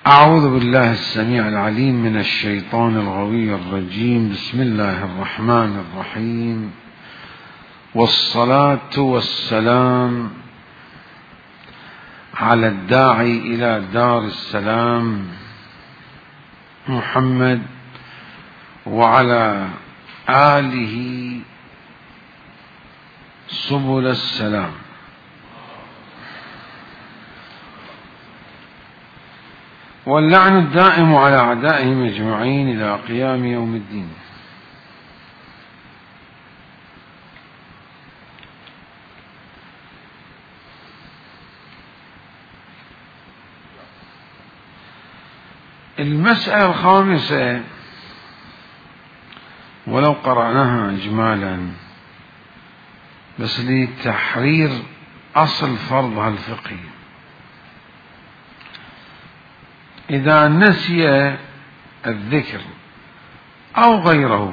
أعوذ بالله السميع العليم من الشيطان الغوي الرجيم. بسم الله الرحمن الرحيم، والصلاة والسلام على الداعي إلى دار السلام محمد وعلى آله سبل السلام. واللعن الدائم على أعدائهم أجمعين إلى قيام يوم الدين. المسألة الخامسة، ولو قرأناها إجمالا بس لتحرير أصل فرضها الفقهي: إذا نسي الذكر أو غيره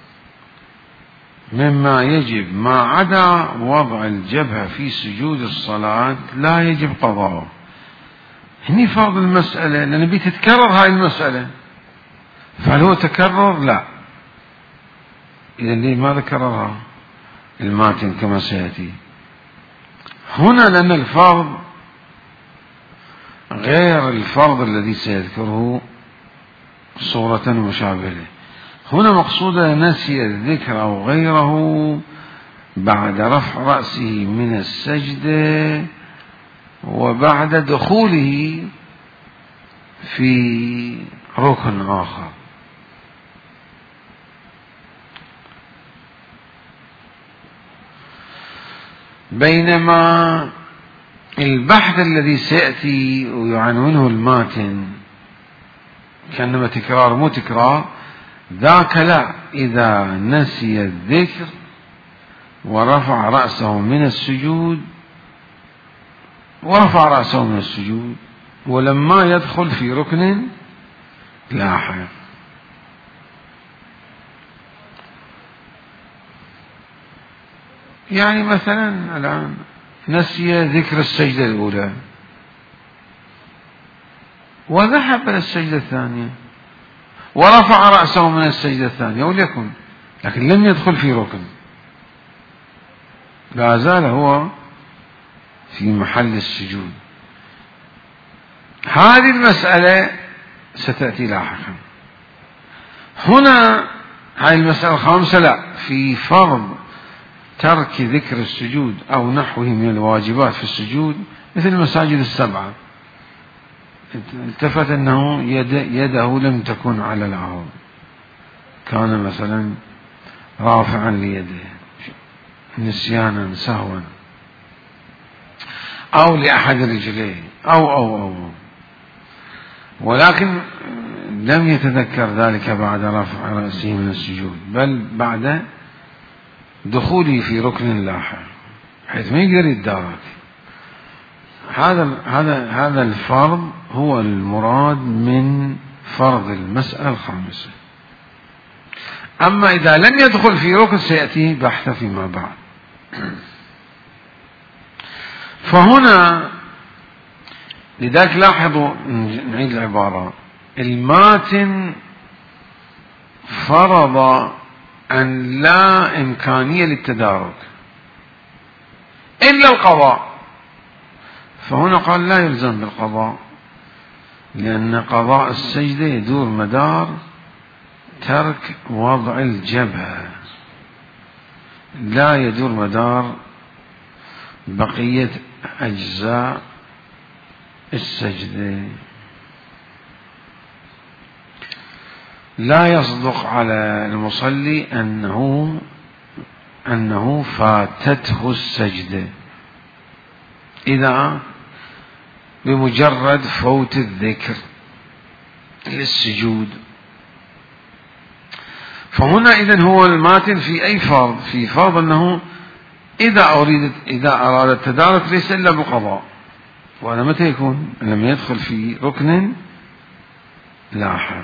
مما يجب ما عدا وضع الجبهة في سجود الصلاة لا يجب قضاؤه. هني فرض المسألة، لأن بتتكرر هاي المسألة، فهل هو تكرر؟ لا. إذن ليه ما ذكرها الماتن كما سيأتي هنا؟ لأن الفرض غير الفرض الذي سيذكره صورة مشابهة. هنا مقصودة نسي الذكر أو غيره بعد رفع رأسه من السجدة وبعد دخوله في ركن آخر. بينما البحث الذي سيأتي ويعنونه الماتن كأنما تكرار مو تكرار، ذاك لا، إذا نسي الذكر ورفع رأسه من السجود ولما يدخل في ركن لاحق. يعني مثلا الآن نسي ذكر السجدة الأولى وذهب إلى السجدة الثانية ورفع رأسه من السجدة الثانية وليكن، لكن لم يدخل في ركن، لا زال هو في محل السجود. هذه المسألة ستأتي لاحقا. هنا هذه المسألة الخامسة لا، في فرض ترك ذكر السجود أو نحوه من الواجبات في السجود، مثل المساجد السبعة، التفت أنه يده لم تكن على الأرض، كان مثلا رافعا ليده نسيانا سهوا أو لأحد رجليه أو ولكن لم يتذكر ذلك بعد رفع رأسه من السجود، بل بعد دخوله في ركن لاحق حيث ما يقدر يتدارك. هذا الفرض هو المراد من فرض المسألة الخامسة. أما إذا لم يدخل في ركن سيأتي بحث فيما بعد. فهنا لذلك لاحظوا، نعيد العبارة: الماتن فرض أن لا إمكانية للتدارك إلا القضاء، فهنا قال لا يلزم بالقضاء، لأن قضاء السجدة يدور مدار ترك وضع الجبهة، لا يدور مدار بقية أجزاء السجدة. لا يصدق على المصلي أنه فاتته السجدة إذا بمجرد فوت الذكر للسجود. فهنا إذن هو الماتن في أي فرض، في فرض أنه إذا أراد التدارك ليس إلا بقضاء، وهذا متى يكون؟ لما يدخل في ركن لاحق.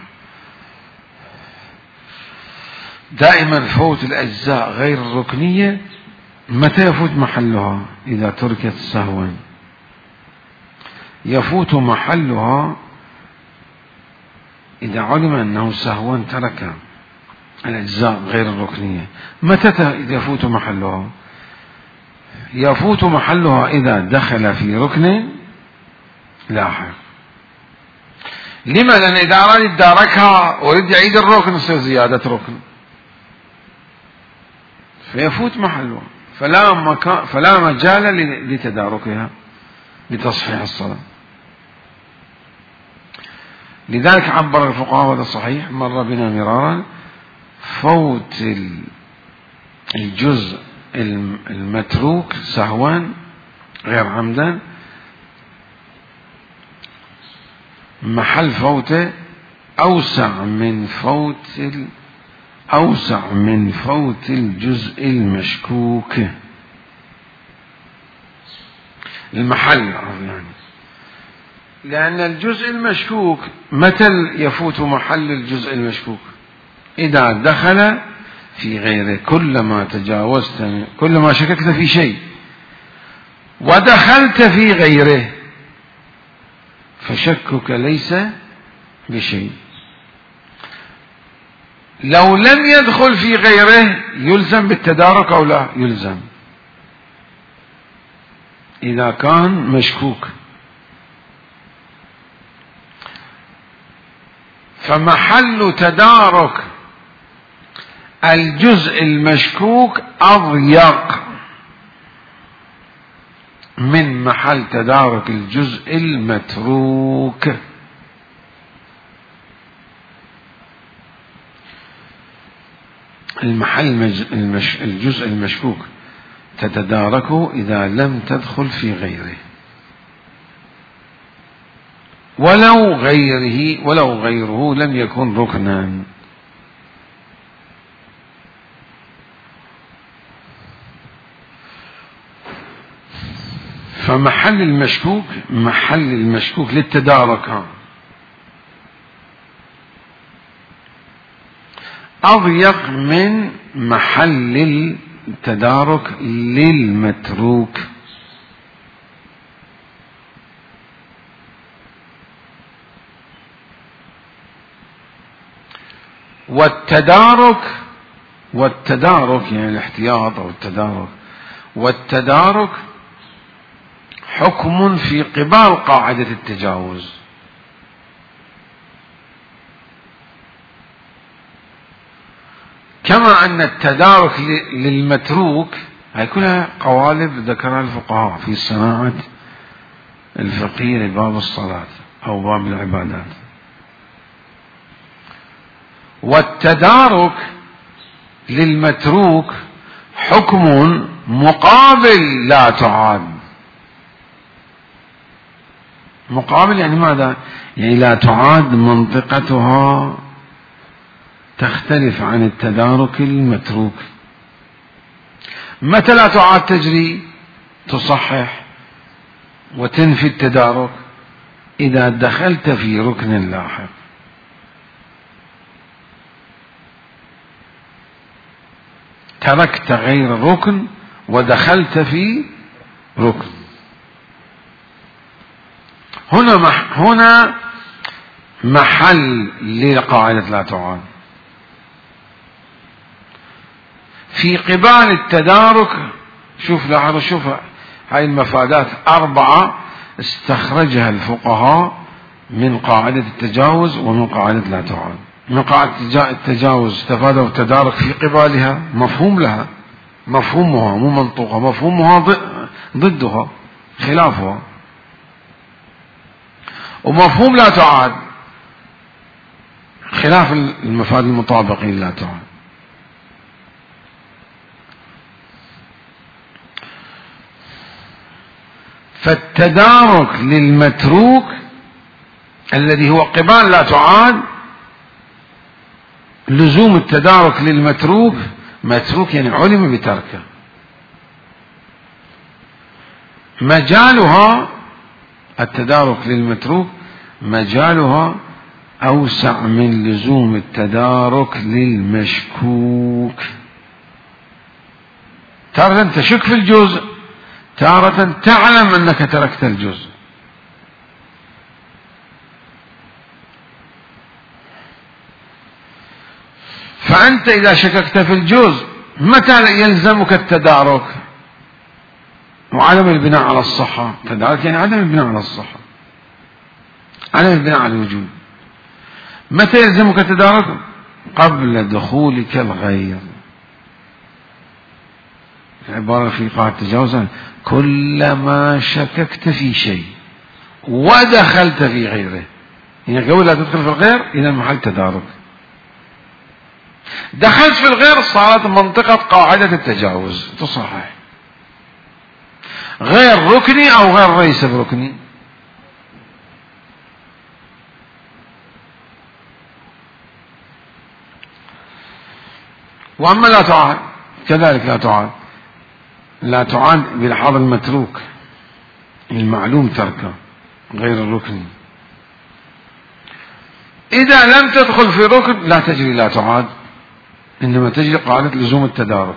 دائما فوت الأجزاء غير الركنية متى يفوت محلها؟ إذا تركت سهوا. يفوت محلها إذا علم أنه سهوا ترك الأجزاء غير الركنية، متى يفوت محلها؟ يفوت محلها إذا دخل في ركن لاحق. لما؟ لأن إذا أراد يتداركها ويريد يعيد الركن يصير زيادة ركن، فيفوت محلها، فلا مجال لتداركها لتصحيح الصلاة. لذلك عبر الفقهاء، وهذا صحيح مر بنا مرارا، فوت الجزء المتروك سهوا غير عمدا محل فوته أوسع من فوت الجزء المشكوك. المحل يعني، لأن الجزء المشكوك متى يفوت محل الجزء المشكوك؟ إذا دخل في غيره. كلما شككت في شيء ودخلت في غيره فشكك ليس بشيء. لو لم يدخل في غيره يلزم بالتدارك أو لا؟ يلزم إذا كان مشكوك. فمحل تدارك الجزء المشكوك أضيق من محل تدارك الجزء المتروك. الجزء المشكوك تتداركه إذا لم تدخل في غيره، ولو غيره لم يكن ركنا. فمحل المشكوك للتدارك أضيق من محل التدارك للمتروك. والتدارك يعني الاحتياط أو والتدارك حكم في قبال قاعدة التجاوز. كما أن التدارك للمتروك هي كلها قوالب ذكرها الفقهاء في صناعة الفقهية لباب الصلاة أو باب العبادات. والتدارك للمتروك حكم مقابل لا تعاد. مقابل يعني ماذا؟ يعني لا تعاد منطقتها، تختلف عن التدارك المتروك. متى لا تعاد تجري تصحح وتنفي التدارك؟ إذا دخلت في ركن لاحق. تركت غير الركن ودخلت في ركن. هنا محل لقاعدة لا تعاد. في قبال التدارك شوف هاي المفادات 4 استخرجها الفقهاء من قاعدة التجاوز ومن قاعدة لا تعاد. من قاعدة التجاوز استفادوا التدارك في قبالها، مفهوم لها، مفهومها مو منطوقها، مفهومها ضدها خلافها. ومفهوم لا تعاد خلاف المفاد المطابقين لا تعاد. فالتدارك للمتروك الذي هو قبال لا تعاد، لزوم التدارك للمتروك، متروك يعني علم بتركه، مجالها التدارك للمتروك مجالها أوسع من لزوم التدارك للمشكوك. تارة تشك في الجزء، تارة تعلم أنك تركت الجزء. فأنت إذا شككت في الجزء متى يلزمك التدارك وعدم البناء على الصحة؟ تدارك يعني عدم البناء على الصحة، عدم البناء على الوجود. متى يلزمك التدارك؟ قبل دخولك الغير. العبارة في قاعدة تجاوزا: كلما شككت في شيء ودخلت في غيره، يعني قبل لا تدخل في الغير إلى محل تدارك. دخلت في الغير صارت منطقة قاعدة التجاوز، تصحح غير ركني أو غير ليس بركني. وأما لا تعاد كذلك، لا تعاد بلحاظ المتروك المعلوم تركه غير الركن. إذا لم تدخل في ركن لا تجري لا تعاد، إنما تجري قاعدة لزوم التدارك.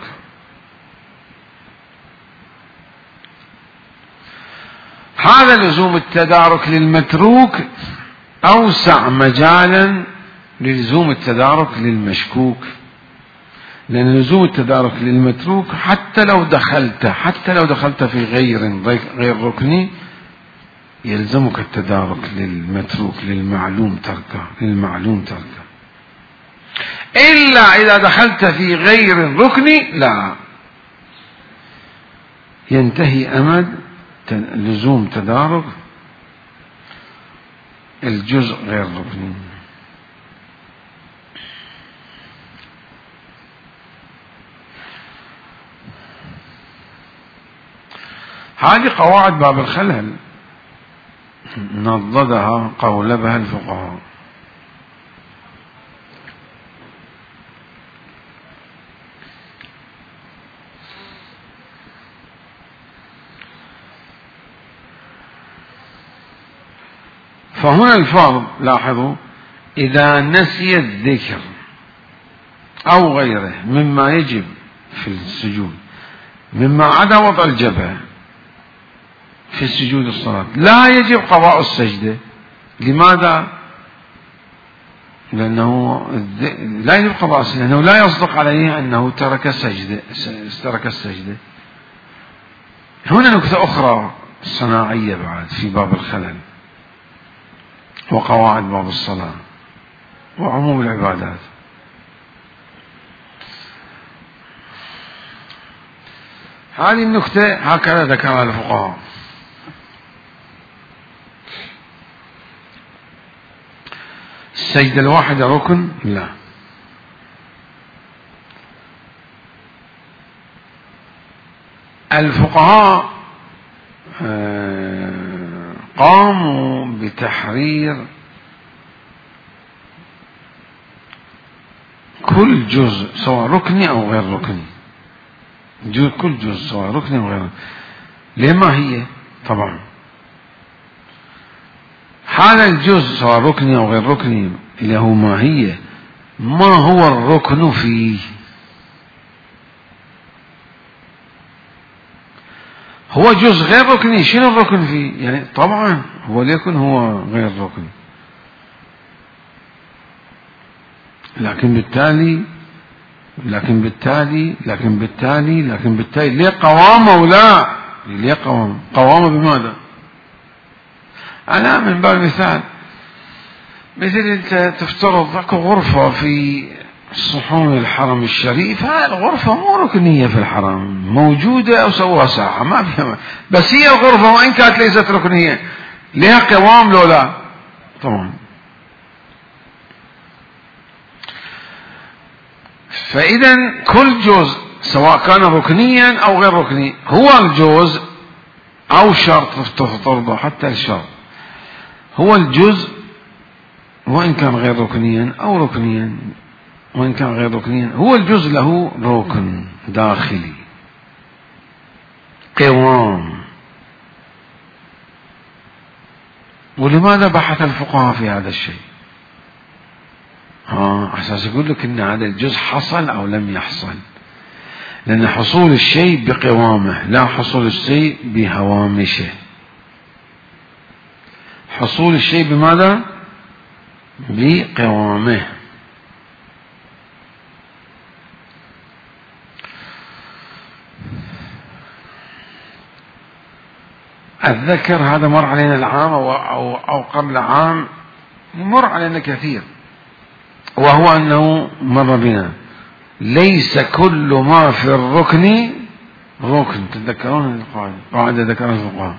هذا لزوم التدارك للمتروك أوسع مجالا للزوم التدارك للمشكوك، لأن لزوم التدارك للمتروك حتى لو دخلت في غير ركني يلزمك التدارك للمتروك للمعلوم تركه، إلا إذا دخلت في غير ركني لا ينتهي أمد لزوم تدارك الجزء غير ركني. هذه قواعد باب الخلل نضدها قولبها الفقهاء. فهنا الفرض لاحظوا إذا نسي الذكر أو غيره مما يجب في السجود مما عدا وضع الجبهة في السجود الصلاة لا يجب قضاء السجدة. لماذا؟ لأنه لا يجب قضاء السجدة، لأنه لا يصدق عليه أنه ترك السجدة. هنا نكتة أخرى صناعية بعد في باب الخلل وقواعد باب الصلاة وعموم العبادات. هذه النكتة هكذا ذكرها الفقهاء: السجدة الواحدة ركن؟ لا. الفقهاء قاموا بتحرير كل جزء سواء ركني أو غير ركني، كل جزء سواء ركني أو غير ركني. لما هي طبعا هذا الجزء سواء ركني أو غير ركني اللي هو ماهية، ما هو الركن فيه؟ هو جزء غير ركني، شنو الركن فيه؟ يعني طبعا هو ليكن هو غير ركن، لكن بالتالي ليه قوامه ولا ليه قوامه بماذا؟ أنا من باب المثال مثل أنت تفترض ذاك غرفة في صحون الحرم الشريف، هاي الغرفة مو ركنية في الحرم، موجودة أو سووها ساحة ما فيها، بس هي الغرفة وإن كانت ليست ركنية لها قوام لو لا؟ طبعا. فإذا كل جزء سواء كان ركنيا أو غير ركني هو الجزء أو شرط تفترضه، حتى الشرط هو الجزء وإن كان غير ركنيا أو ركنيا، وإن كان غير ركنيا هو الجزء له ركن داخلي قوام. ولماذا بحث الفقهاء في هذا الشيء؟ أساس يقول لك إن هذا الجزء حصل أو لم يحصل، لأن حصول الشيء بقوامه لا حصول الشيء بهوامشه. حصول الشيء بماذا؟ بقوامه. الذكر هذا مر علينا العام أو قبل عام، مر علينا كثير، وهو أنه مر بنا ليس كل ما في الركن ركن. تتذكرون القاعدة ذكرها الفقهاء،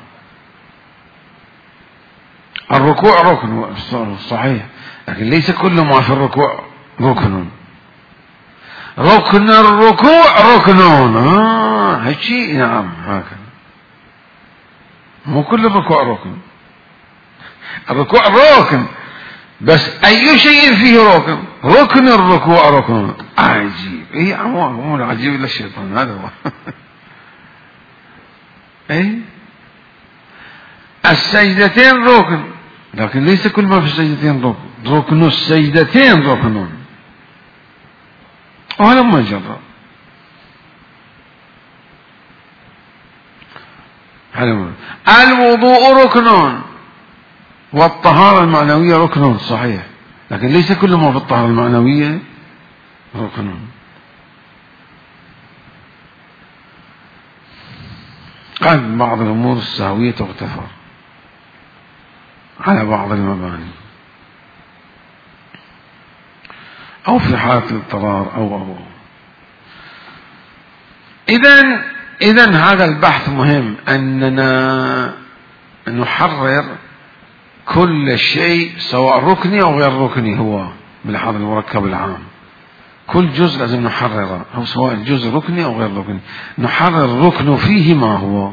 الركوع ركن صحيح، لكن ليس كل ما في الركوع ركن. ركن الركوع ركنون، هالشي نعم هكذا، مو كل الركوع ركن. الركوع ركن، بس أي شيء فيه ركن. ركن الركوع ركن. عجيب. إيه مو العجيب إلا الشيطان، هذا هو. إيه السجدتين ركن، لكن ليس كل ما في السجدتين ركن. ركن السجدتين ركن، وهذا ما جرى. الوضوء ركن، والطهارة المعنوية ركن صحيح، لكن ليس كل ما في الطهارة المعنوية ركن. قد بعض الأمور السهوية تغتفر على بعض المباني، أو في حالة الاضطرار أو إذن هذا البحث مهم، أننا نحرر كل شيء سواء ركني أو غير ركني، هو بالحاضر المركب العام كل جزء لازم نحرره، أو سواء الجزء ركني أو غير ركني، نحرر الركن فيه ما هو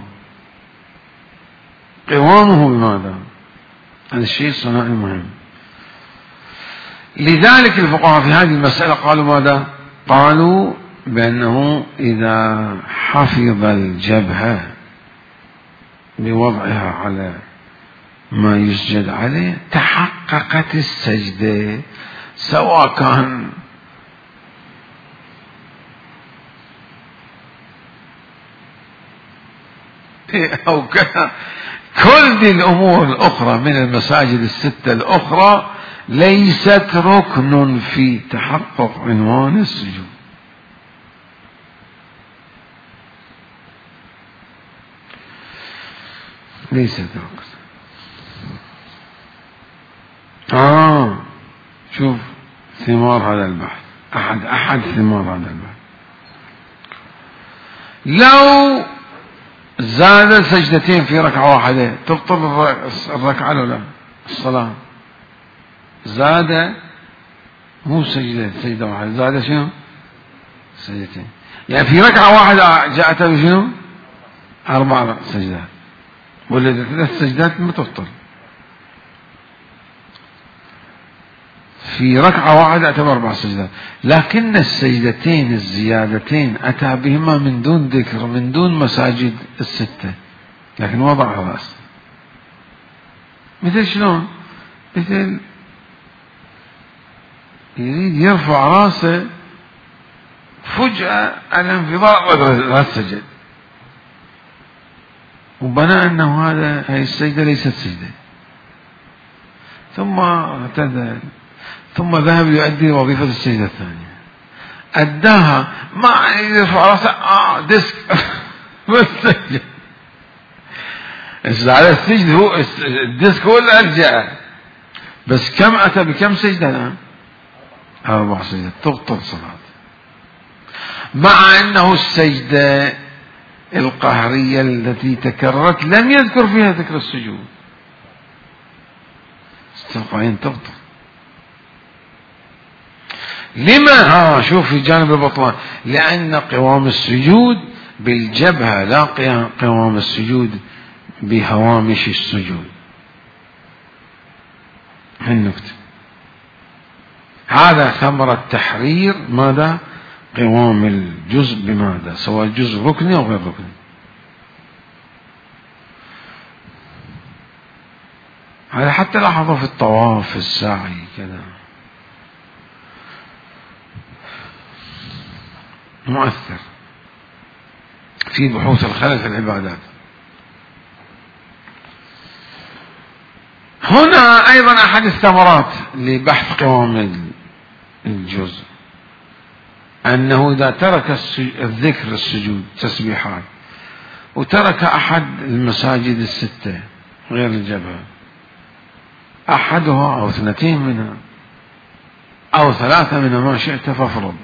قوامه بماذا. هذا الشيء الصناعي مهم. لذلك الفقهاء في هذه المسألة قالوا ماذا؟ قالوا بأنه إذا حفظ الجبهة بوضعها على ما يسجد عليه تحققت السجدة، سواء كان أو كان. كل دي الأمور الأخرى من المساجد الستة الأخرى ليست ركن في تحقق عنوان السجود. ليست ركن. شوف ثمار هذا البحث، أحد ثمار هذا البحث. لو زاد سجدتين في ركعة واحدة تبطل الركعة ولا الصلاة؟ زاد مو سجدة واحدة، زاد شنو؟ سجدتين. يعني في ركعة واحدة جاءت شنو؟ 4 سجدات، ولا 3 سجدات ما تبطل. في ركعة واحدة أتى 4 سجدات، لكن السجدتين الزيادتين أتى بهما من دون ذكر، من دون مساجد الستة، لكن وضع رأس. مثل شلون؟ مثل يريد يرفع راسه فجأة الانفضاء لا سجد، وبنى أنه هاي السجدة ليست سجدة، ثم اعتدل، ثم ذهب يؤدي وظيفة السجدة الثانية، أداها ما يرفع رأسه ديسك والسجد. على السجد هو الديسك هو اللي أرجع، بس كم أتى بكم سجدة الآن؟ 4 سجدات، تبطل صلاة، مع أنه السجدة القهرية التي تكررت لم يذكر فيها ذكر السجود، استلقائيا تبطل. لما؟ شوف في جانب البطلان، لأن قوام السجود بالجبهة، لا قوام السجود بهوامش السجود. النكتة هذا ثمرة تحرير ماذا؟ قوام الجزء بماذا؟ سواء الجزء ركني أو غير ركني. هذا حتى لاحظوا في الطواف في السعي كذا مؤثر في بحوث الخلل في العبادات. هنا أيضا أحد الثمرات لبحث قوام الجزء أنه إذا ترك الذكر السجود تسبيحات وترك أحد المساجد الستة غير الجبهة، أحدها أو اثنتين منها أو ثلاثة منها ما شئت فافرض،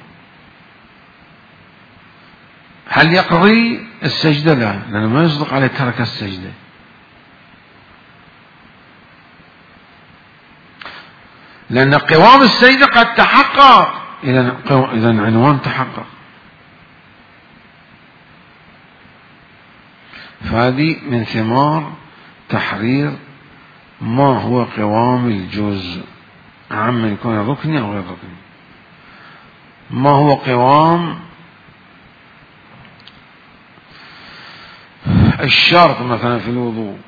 هل يقضي السجدة؟ لا، لأنه ما يصدق عليه ترك السجدة. لأن قوام السجدة قد تحقق، إذا عنوان تحقق. فهذه من ثمار تحرير ما هو قوام الجزء، عما يكون ركني أو غير ركني. ما هو قوام الشرط مثلا في الوضوء،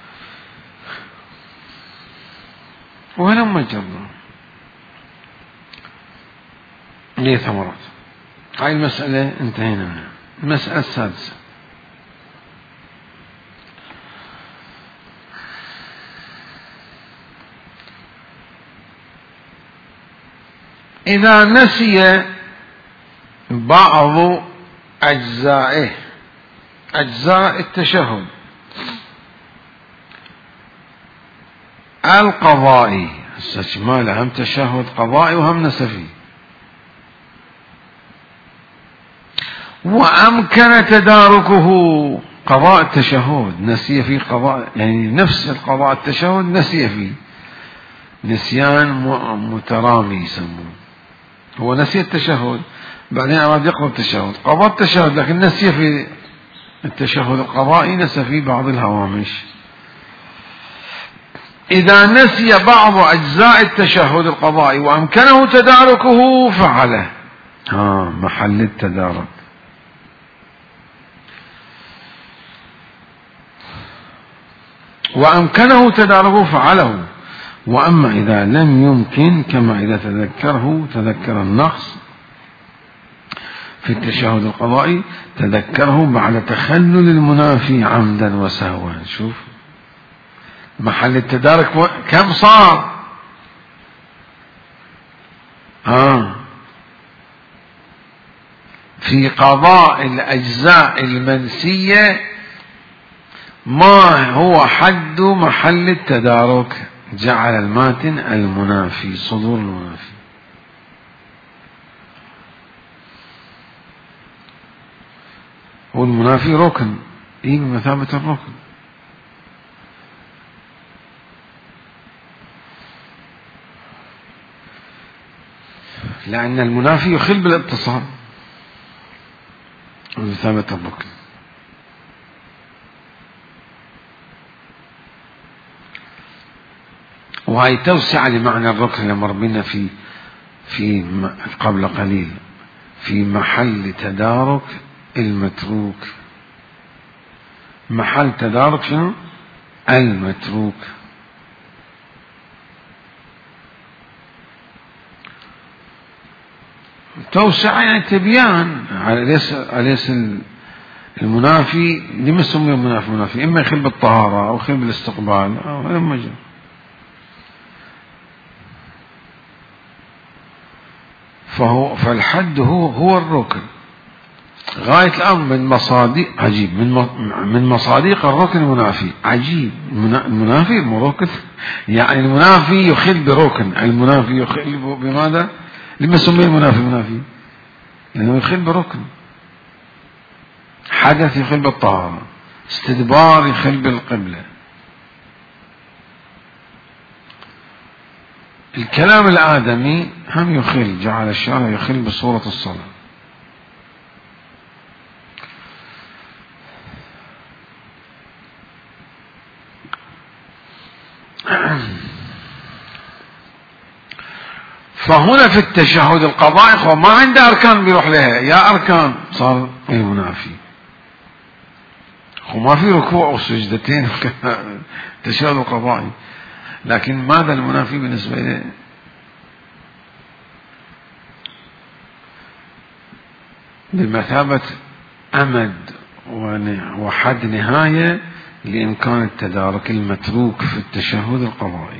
وهلم جرا ليه ثمرات. هاي المسألة انتهينا منها. المسألة السادسة: إذا نسي بعض أجزائه، أجزاء التشهد القضائي، استشمال هم تشهد قضائي وهم نسفي، وأمكن تداركه قضاء التشهد، نسي في قضاء يعني نفس القضاء التشهد نسي فيه، نسيان مترامي يسمونه. هو نسي التشهد بعدين أراد يقضي التشهد، قضى التشهد لكن نسي في التشهد القضائي، نسي في بعض الهوامش. إذا نسي بعض أجزاء التشهد القضائي وأمكنه تداركه فعله. محل التدارك. وأمكنه تداركه فعله. وأما إذا لم يمكن، كما إذا تذكر النقص في التشهد القضائي، تذكره بعد تخلل المنافي عمدا وسهوا. شوف محل التدارك كم صار؟ في قضاء الأجزاء المنسية ما هو حد محل التدارك؟ جعل الماتن المنافي، صدور المنافي. والمنافي ركن، بمثابة الركن. لأن المنافي يخل بالاتصال بمثابة الركن. وهي توسع لمعنى الركن اللي مر بنا في قبل قليل، في محل تدارك المتروك. محل تدارك شنو؟ المتروك. توسع يعني تبيان. أليس المنافي لما سمي منافي؟ إما يخل بالطهارة أو يخل بالاستقبال أو إما جاء. فالحد هو الركن. غاية الأمر من مصادق عجيب، من مصادق الركن المنافي. عجيب، المنافي مركن، يعني المنافي يخل بركن. المنافي يخل بماذا؟ لما سمي المنافي منافي؟ لأنه يخل بركن. حدث يخل بالطهارة، استدبار يخل بالقبلة. الكلام الآدمي هم يخل، جعل الشارع يخل بصورة الصلاة. فهنا في التشهد القضائي هو ما عنده أركان بيروح لها، يا أركان صار المنافي. هو ما في ركوع وسجدتين التشهد القضائي، لكن ماذا المنافي بالنسبة له؟ بمثابة أمد وحد نهاية لإمكان التدارك المتروك في التشهد القضائي.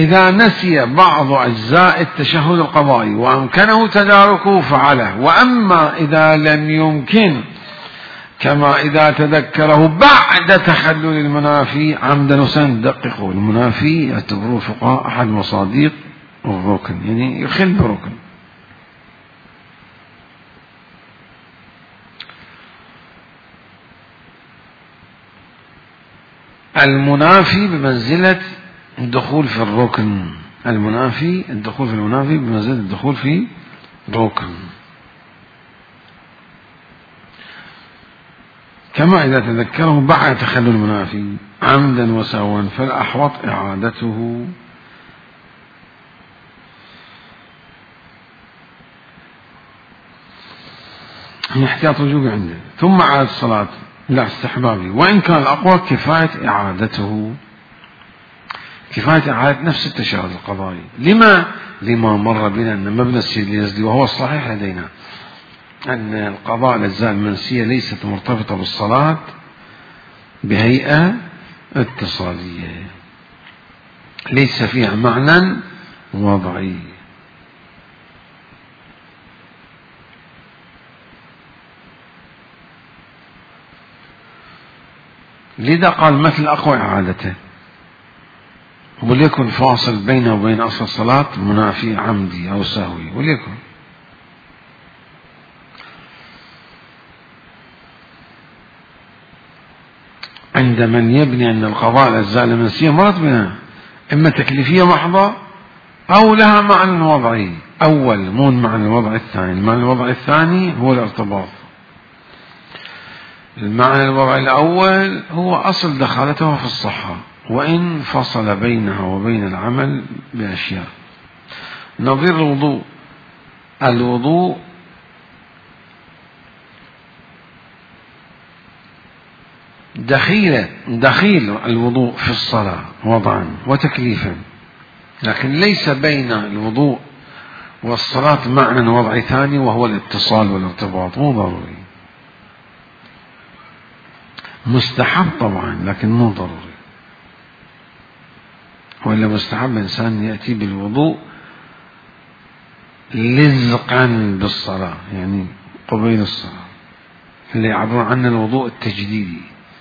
إذا نسي بعض أجزاء التشهد القضائي وأمكنه تداركه فعله، وأما إذا لم يمكن كما إذا تذكره بعد تخلل المنافي عمدا وسندققه. المنافي يعتبروه فقهاء أحد مصادق الركن، يعني يخل بركن. المنافي بمنزلة الدخول في الركن، الدخول في المنافي بمنزلة الدخول في ركن، كما إذا تذكره بعد تخلل المنافي عمدا وسهوا فالأحوط إعادته. احتياط وجوبي عنده. ثم عاد الصلاة لا استحبابي، وإن كان الأقوى كفاية إعادته، كفاية إعادة نفس التشهد القضائي. لما مر بنا أن مبنى السيد اليزدي وهو الصحيح لدينا أن القضاء الأجزاء المنسية ليست مرتبطة بالصلاة بهيئة اتصالية، ليس فيها معنى وضعي. لذا قال مثل أقوى إعادته، وليكن فاصل بينه وبين أصل الصلاة منافي عمدي أو سهوي، وليكن. عند من يبني أن القضاء الأجزاء المنسية مرت بنا إما تكليفية محضة أو لها معنى وضعي. أول مو المعنى الوضعي الثاني، المعنى الوضعي الثاني هو الارتباط. المعنى الوضعي الأول هو أصل دخالتها في الصحة، وإن فصل بينها وبين العمل بأشياء. نظير الوضوء دخيل الوضوء في الصلاة وضعا وتكليفا، لكن ليس بين الوضوء والصلاة معنى وضعي ثاني وهو الاتصال والارتباط، مو ضروري. مستحب طبعا لكن مو ضروري، وإلا مستحب إنسان يأتي بالوضوء لزقا بالصلاة، يعني قبيل الصلاة، اللي يعبرون عنه الوضوء التجديدي.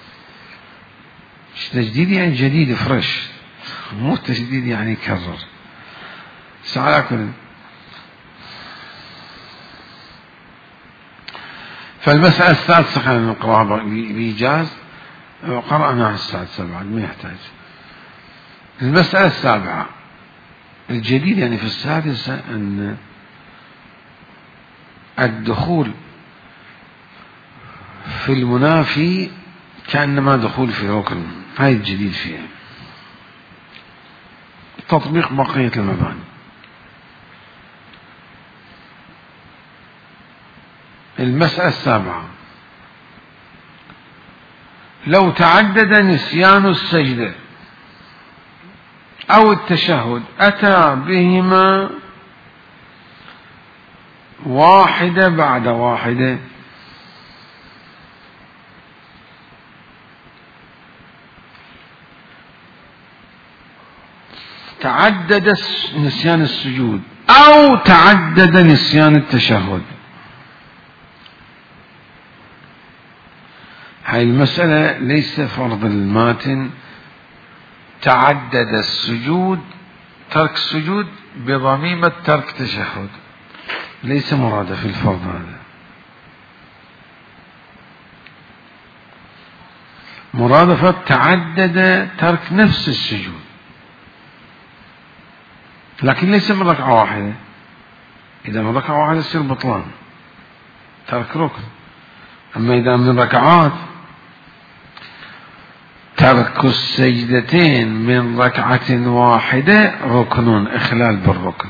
تجديد يعني جديد فريش، مو تجديد يعني يكرر. سألكم فالمسألة السادسة خلينا نقرأها بإيجاز، قرأناها السادسة بعد ما يحتاج. المسألة السابعة الجديد يعني في السادسة أن الدخول في المنافي كأنما دخول في ركن، هاي الجديد فيها تطبيق بقية المباني. المسألة السابعة لو تعدد نسيان السجدة أو التشهد أتى بهما واحدة بعد واحدة، تعدد نسيان السجود أو تعدد نسيان التشهد. هاي المسألة ليس فرض الماتن تعدد السجود، ترك السجود بضميمة ترك تشهد، ليس مرادة في الفرض هذا. مرادفة تعدد ترك نفس السجود، لكن ليس من ركعة واحدة. إذا من ركعة واحدة يصير بطلان ترك ركن، أما إذا من ركعات ترك السجدتين من ركعة واحدة ركن، إخلال بالركن.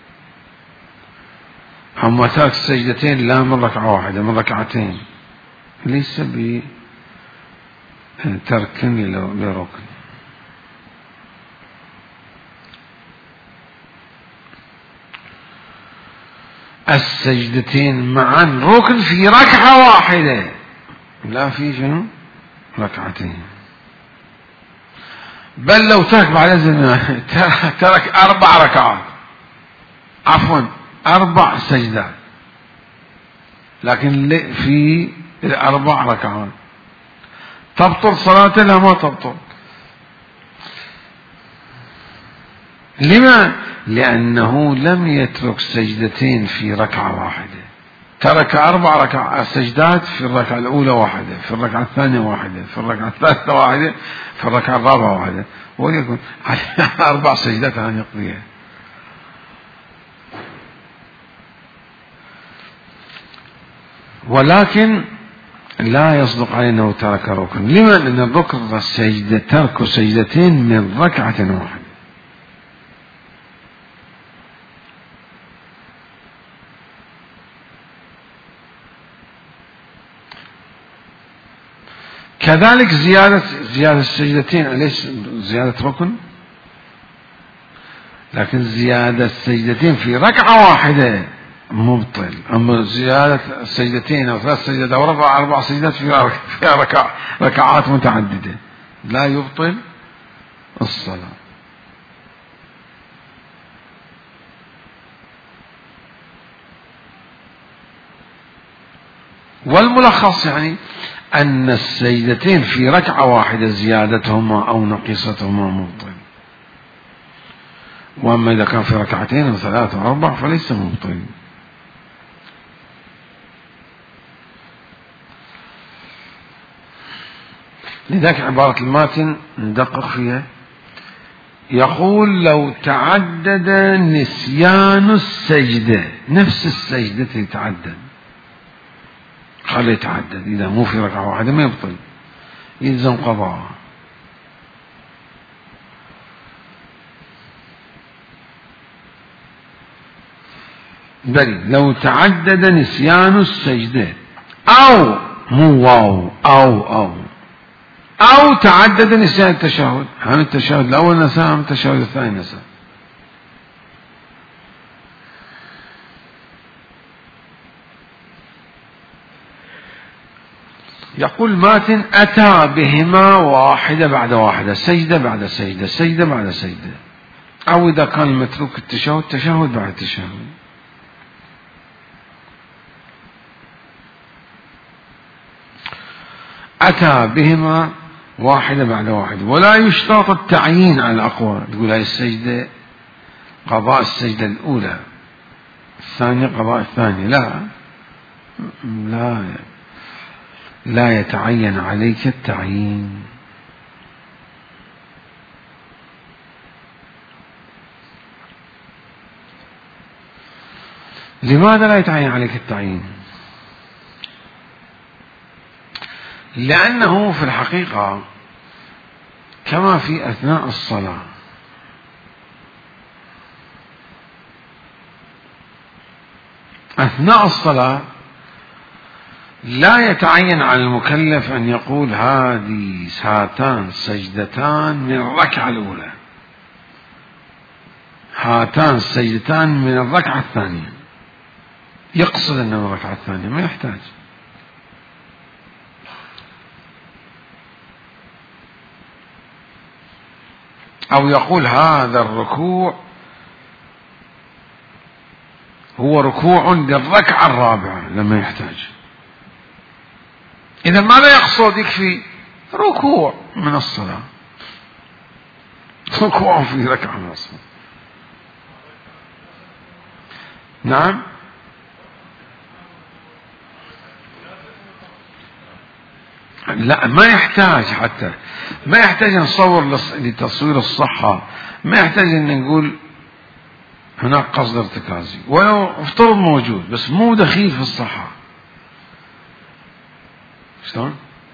أما ترك السجدتين لا من ركعة واحدة، من ركعتين، ليس بترك لركن. السجدتين معا ركن في ركعة واحدة، لا في شنو ركعتين. بل لو ترك بعد إذن ترك 4 ركعات، عفوا 4 سجدات، لكن في 4 ركعات، تبطل صلاته؟ لا، ما تبطل. لما؟ لأنه لم يترك سجدتين في ركعة واحدة، ترك 4 سجدات، في الركعة الأولى واحدة، في الركعة الثانية واحدة، في الركعة الثالثة واحدة، في الركعة الرابعة واحدة، وليكن 4 سجدات أن يقضيها. ولكن لا يصدق عليه أنه ترك ركن. لما؟ لأن الركن ترك سجدتين من ركعة واحدة. كذلك زيادة السجدتين، أليس زيادة ركن؟ لكن زيادة السجدتين في ركعة واحدة مبطل. أما زيادة السجدتين أو 3 سجدات أو 4 سجدات في ركعات متعددة لا يبطل الصلاة. والملخص يعني أن السجدتين في ركعة واحدة زيادتهما أو نقصتهما مبطل، وأما إذا كان في 2 أو 3 أو 4 فليس مبطل. لذلك عبارة الماتن ندقق فيها، يقول لو تعدد نسيان السجدة، نفس السجدة يتعدد، خلي يتعدد، إذا مو في ركعة واحدة ما يبطل، يلزم قضاء. بل لو تعدد نسيان السجدة أو مو واو أو تعدد نسيان التشهد، هم التشهد الأول نسى، هم التشهد الثاني نسى. يقول ماتن أتى بهما واحدة بعد واحدة، سجدة بعد سجدة، سجدة بعد سجدة، أو إذا كان متروك التشهد تشهد بعد تشهد. أتى بهما واحدة بعد واحدة، ولا يشترط التعيين على الأقوى، تقول هاي السجدة قضاء السجدة الأولى، الثانية قضاء الثانية، لا يتعين عليك التعيين. لماذا لا يتعين عليك التعيين؟ لأنه في الحقيقة كما في أثناء الصلاة لا يتعين على المكلف أن يقول هاتان سجدتان من الركعة الأولى، هاتان سجدتان من الركعة الثانية، يقصد أنه الركعة الثانية، ما يحتاج. أو يقول هذا الركوع هو ركوع للركعة الرابعة، لما يحتاج. إذا ماذا يقصد؟ يكفي ركوع من الصلاة، ركوع في ركعة من الصلاة. نعم، لا ما يحتاج، حتى ما يحتاج نصور لتصوير الصحة، ما يحتاج أن نقول هناك قصد ارتكازي، ولو افترض موجود بس مو دخيل في الصحة. شلون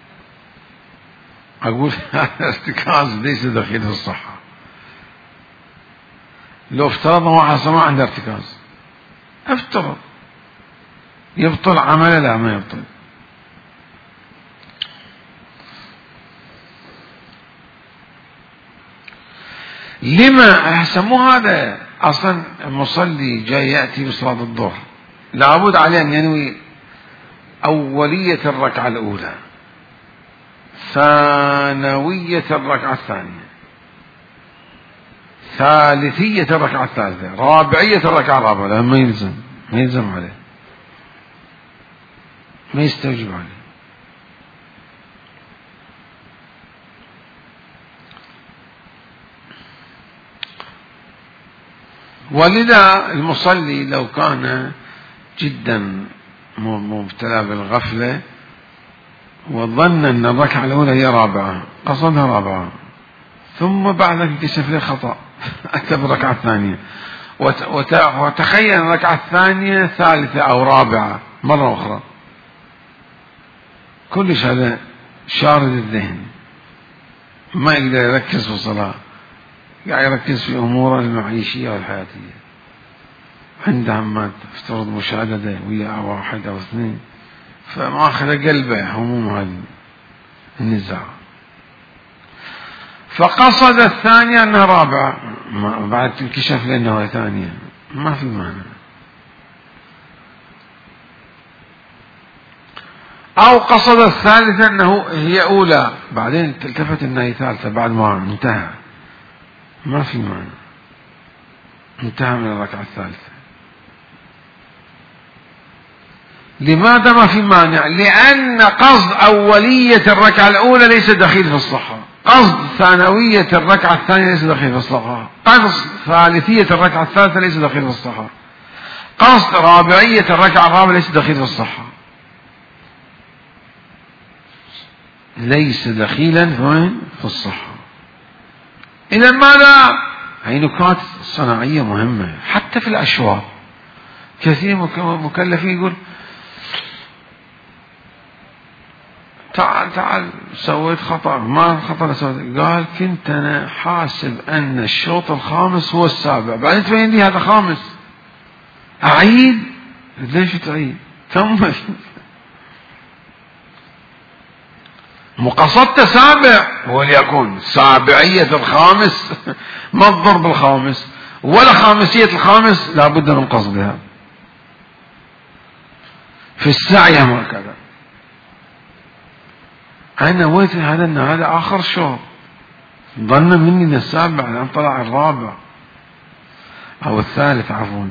أقول ارتكاز ليس دخيل في الصحة؟ لو افترضنا واحد ما عنده ارتكاز، افترض يبطل عمله؟ لا، ما يبطل. لما مو هذا أصلا المصلي جاي يأتي بصلاة الظهر، لابد عليه أن ينوي أولية الركعة الأولى، ثانوية الركعة الثانية، ثالثية الركعة الثالثة، رابعية الركعة الرابعة، لا ما يلزم عليه، ما يستوجب عليه. ولذا المصلي لو كان جدا مبتلى بالغفلة وظن أن الركعة الأولى هي رابعة، قصدها رابعة، ثم بعد ذلك انكشف له خطأ أتى بالركعة الثانية، وتخيل الركعة الثانية ثالثة أو رابعة مرة أخرى، كلش هذا شارد الذهن، ما يقدر يركز في الصلاة، قاعد يركز في أموره المعيشية والحياتية، عنده ما تفترض مشاهدة ويا واحد أو اثنين، فما أخذ قلبه هموم هذا النزاع، فقصد الثانية أنها رابعة، بعد انكشف لأنها ثانية، ما في معنى. أو قصد الثالثة أنه هي أولى، بعدين تلتفت أنها ثالثة بعد ما انتهى، ما في معنى، انتهى من الركعة الثالثة. لماذا ما في مانع؟ لأن قصد أولية الركعة الأولى ليس دخيل في الصحة، قصد ثانوية الركعة الثانية ليس دخيل في الصحة، قصد ثالثية الركعة الثالثة ليس دخيل في الصحة، قصد رابعية الركعة الرابعة ليس دخيل في الصحة، ليس دخيلا في الصحة. إذا ماذا؟ هي نكات صناعية مهمة حتى في الأشواط. كثير مكلفين يقول تعال سويت خطأ، ما خطأ سويت، قال كنت أنا حاسب أن الشوط الخامس هو السابع، بعدين تبين لي هذا خامس، أعيد؟ ليش تعيد؟ كمل، مقصدت سابع، وليكن سابعية الخامس ما تضر بالخامس، ولا خامسية الخامس لابد من قصدها في السعي هكذا. أنا نويت هذا أن هذا آخر شوط، ظن مني أن السابع لأن طلع الرابع أو الثالث عفوا،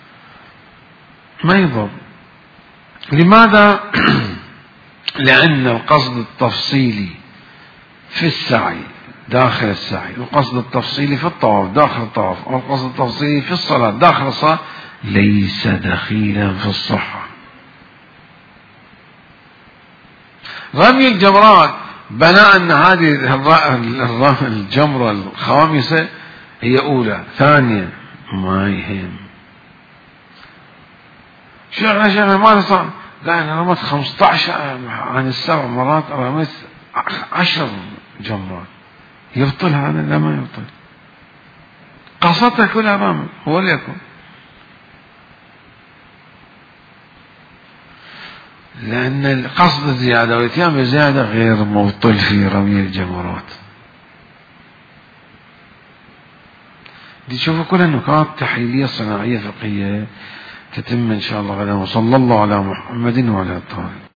ما يضر. لماذا؟ لأن القصد التفصيلي في السعي داخل السعي، القصد التفصيلي في الطواف داخل الطواف، أو القصد التفصيلي في الصلاة داخل الصلاة ليس دخيلا في الصحة. رمي الجمرات بناء أن هذه الجمرة الخامسة هي أولى ثانية، ما يهم. شيخنا ماذا صار؟ لا أنا رمت 15 عن السبع مرات، رميت 10 جمرات، يبطل هذا؟ لا ما يبطل، قصدتها كلها رامي هو ليكن، لأن القصد الزيادة والاتيان بزيادة غير مبطل في رمي الجمرات. دي تشوفوا كلها نقاط تحليلية صناعية فقهية تتم إن شاء الله غدا. وصلى الله على محمد وعلى آله.